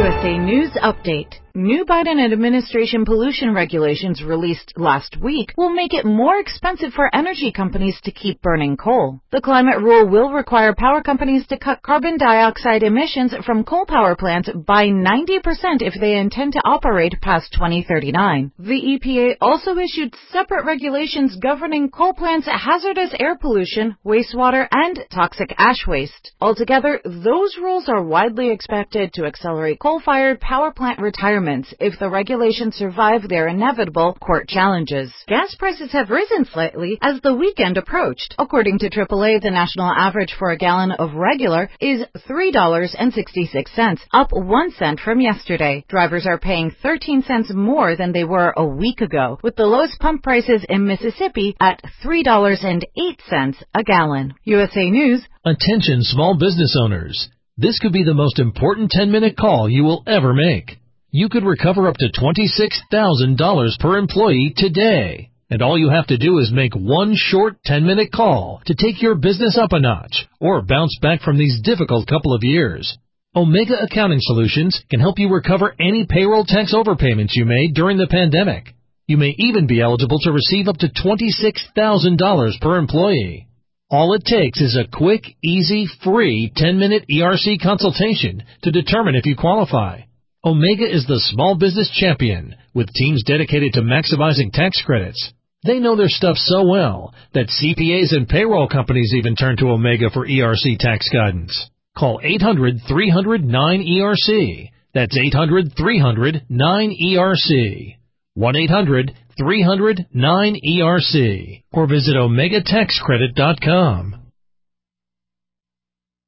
USA News Update. New Biden administration pollution regulations released last week will make it more expensive for energy companies to keep burning coal. The climate rule will require power companies to cut carbon dioxide emissions from coal power plants by 90% if they intend to operate past 2039. The EPA also issued separate regulations governing coal plants' hazardous air pollution, wastewater, and toxic ash waste. Altogether, those rules are widely expected to accelerate coal-fired power plant retirement if the regulations survive their inevitable court challenges. Gas prices have risen slightly as the weekend approached. According to AAA, the national average for a gallon of regular is $3.66, up 1 cent from yesterday. Drivers are paying 13 cents more than they were a week ago, with the lowest pump prices in Mississippi at $3.08 a gallon. USA News. Attention small business owners. This could be the most important 10-minute call you will ever make. You could recover up to $26,000 per employee today. And all you have to do is make one short 10-minute call to take your business up a notch or bounce back from these difficult couple of years. Omega Accounting Solutions can help you recover any payroll tax overpayments you made during the pandemic. You may even be eligible to receive up to $26,000 per employee. All it takes is a quick, easy, free 10-minute ERC consultation to determine if you qualify. Omega is the small business champion with teams dedicated to maximizing tax credits. They know their stuff so well that CPAs and payroll companies even turn to Omega for ERC tax guidance. Call 800-300-9ERC. That's 800-300-9ERC. 1-800-300-9ERC. Or visit OmegaTaxCredit.com.